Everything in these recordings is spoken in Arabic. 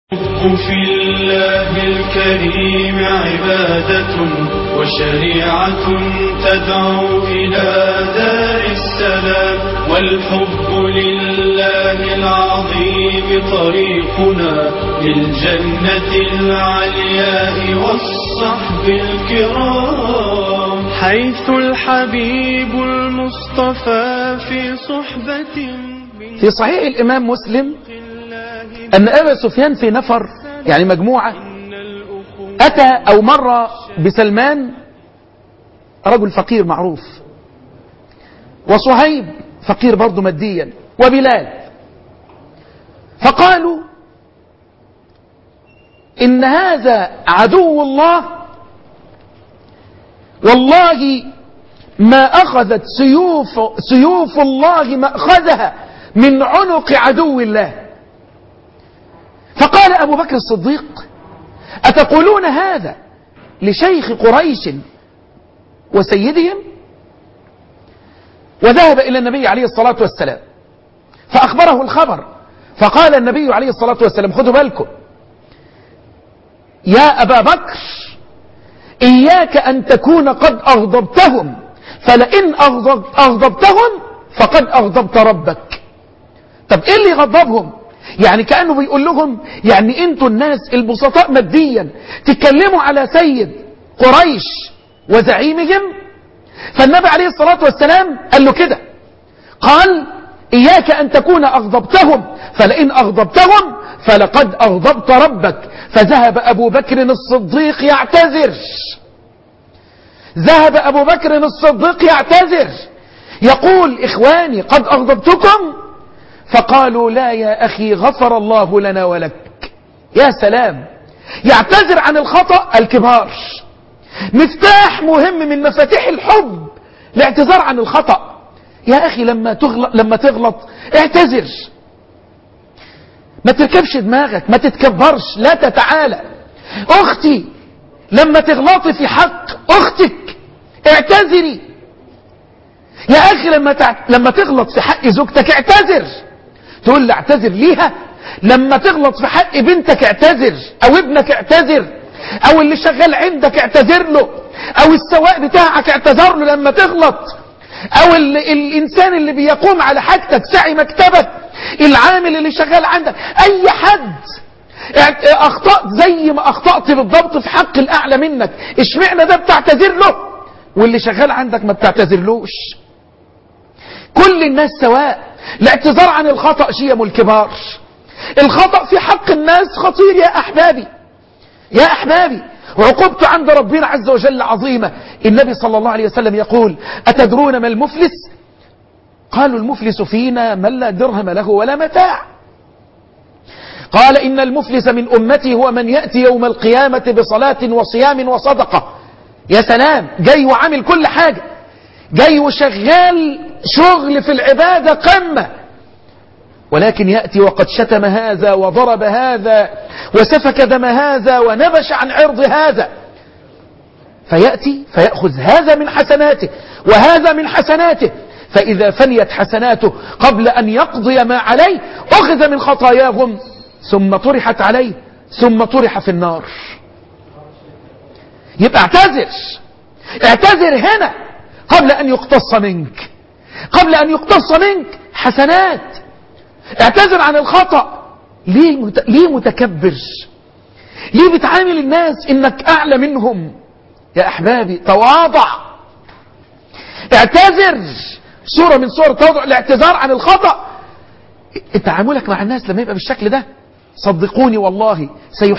الحب في الله الكريم عبادة وشريعة تدعو إلى دار السلام، والحب لله العظيم طريقنا للجنة العلياء والصحب الكرام، حيث الحبيب المصطفى في صحبة. في صحيح الإمام مسلم أن أبا سفيان في نفر، يعني مجموعة، أتى أو مر بسلمان رجل فقير معروف، وصهيب فقير برضه ماديا، وبلال، فقالوا إن هذا عدو الله، والله ما أخذت سيوف الله مأخذها من عنق عدو الله. فقال أبو بكر الصديق: أتقولون هذا لشيخ قريش وسيدهم؟ وذهب إلى النبي عليه الصلاة والسلام فأخبره الخبر، فقال النبي عليه الصلاة والسلام: خذوا بالكم يا أبا بكر، إياك أن تكون قد أغضبتهم، فلئن أغضبتهم فقد أغضبت ربك. طب إيه اللي غضبهم؟ يعني كأنه بيقول لهم يعني انتوا الناس البسطاء ماديا تتكلموا على سيد قريش وزعيمهم؟ فالنبي عليه الصلاة والسلام قال له كده، قال: إياك أن تكون أغضبتهم، فلئن أغضبتهم فلقد أغضبت ربك. فذهب أبو بكر الصديق يعتذر، ذهب أبو بكر الصديق يعتذر، يقول: إخواني قد أغضبتكم؟ فقالوا: لا يا أخي، غفر الله لنا ولك. يا سلام، يعتذر عن الخطأ الكبار. مفتاح مهم من مفاتيح الحب الاعتذار عن الخطأ. يا أخي لما تغلط اعتذر، ما تركبش دماغك، ما تتكبرش، لا تتعالى. أختي لما تغلطي في حق أختك اعتذري. يا أخي لما تغلط في حق زوجتك اعتذر. تقول لي اعتذر ليها؟ لما تغلط في حق بنتك اعتذر، او ابنك اعتذر، او اللي شغال عندك اعتذر له، او السواق بتاعك اعتذر له لما تغلط، او الانسان اللي بيقوم على حاجتك سعي مكتبك، العامل اللي شغال عندك، اي حد اخطأت زي ما اخطأت بالضبط في حق الاعلى منك، اشمعنى ده بتعتذر له واللي شغال عندك ما بتعتذرلوش؟ كل الناس سواء. الاعتذار عن الخطأ شيم الكبار. الخطأ في حق الناس خطير يا أحبابي، يا أحبابي، وعقوبته عند ربنا عز وجل عظيمة. النبي صلى الله عليه وسلم يقول: أتدرون ما المفلس؟ قالوا: المفلس فينا من لا درهم له ولا متاع. قال: إن المفلس من أمتي هو من يأتي يوم القيامة بصلاة وصيام وصدقة. يا سلام، جاي وعامل كل حاجة، جاي وشغال شغل في العبادة قمة، ولكن يأتي وقد شتم هذا وضرب هذا وسفك دم هذا ونبش عن عرض هذا، فيأتي فيأخذ هذا من حسناته وهذا من حسناته، فإذا فنيت حسناته قبل أن يقضي ما عليه أخذ من خطاياهم ثم طرحت عليه ثم طرح في النار. يبقى اعتذر هنا قبل أن يقتص منك، قبل أن يقتص منك حسنات. اعتذر عن الخطأ. ليه متكبر؟ ليه بتعامل الناس إنك أعلى منهم؟ يا أحبابي تواضع، اعتذر. صورة من صور التواضع الاعتذار عن الخطأ. تعاملك مع الناس لما يبقى بالشكل ده صدقوني والله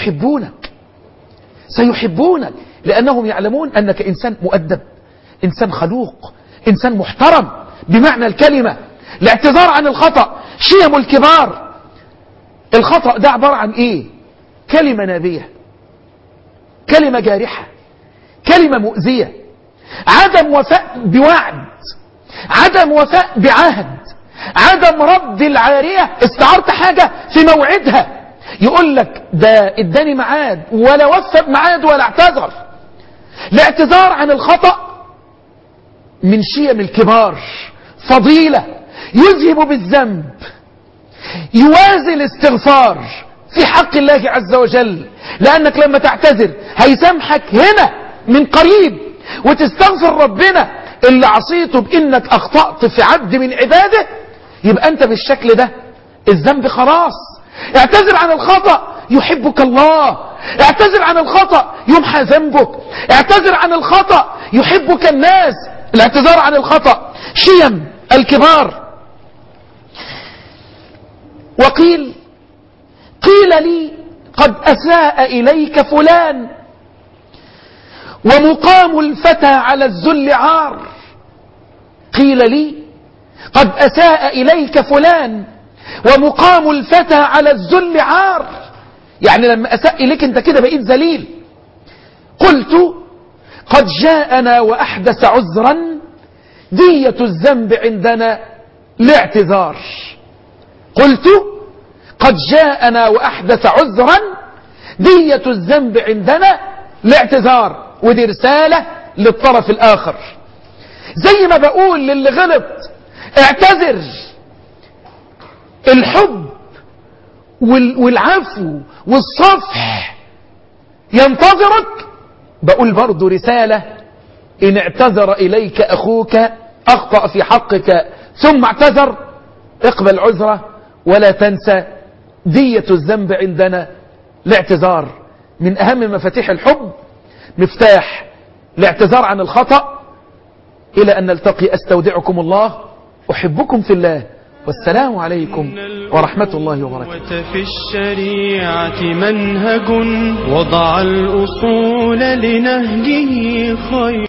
سيحبونك، لأنهم يعلمون أنك إنسان مؤدب، إنسان خلوق، إنسان محترم بمعنى الكلمة. الاعتذار عن الخطأ شيم الكبار. الخطأ ده عبارة عن إيه؟ كلمة نابية، كلمة جارحة، كلمة مؤذية، عدم وفاء بوعد، عدم وفاء بعهد، عدم رد العارية. استعرت حاجة في موعدها، يقول لك ده اداني ميعاد ولا وفى بميعاد ولا اعتذر. الاعتذار عن الخطأ من شيم الكبار، فضيلة يذهب بالذنب، يوازي الاستغفار، في حق الله عز وجل، لأنك لما تعتذر هيسامحك هنا من قريب، وتستغفر ربنا اللي عصيته بإنك أخطأت في عبد من عباده، يبقى أنت بالشكل ده الذنب خلاص. اعتذر عن الخطأ يحبك الله، اعتذر عن الخطأ يمحى ذنبك، اعتذر عن الخطأ يحبك الناس. الاعتذار عن الخطأ شيم الكبار. وقيل لي قد أساء إليك فلان ومقام الفتى على الذل عار. قيل لي قد أساء إليك فلان ومقام الفتى على الذل عار، يعني لما أساء إليك أنت كده بقيت ذليل. قلت قد جاءنا وأحدث عذرا دية الذنب عندنا لاعتذار. قلت قد جاءنا وأحدث عذرا دية الذنب عندنا لاعتذار. ودي رسالة للطرف الآخر، زي ما بقول للي غلط اعتذر، الحب والعفو والصفح ينتظرك. بقول برضو رسالة، إن اعتذر إليك أخوك أخطأ في حقك ثم اعتذر، اقبل عذره ولا تنسى دية الذنب عندنا الاعتذار. من أهم مفاتيح الحب مفتاح الاعتذار عن الخطأ. إلى أن نلتقي أستودعكم الله، أحبكم في الله، والسلام عليكم ورحمة الله وبركاته. في الشريعة منهج وضع الأصول لنهجه خير.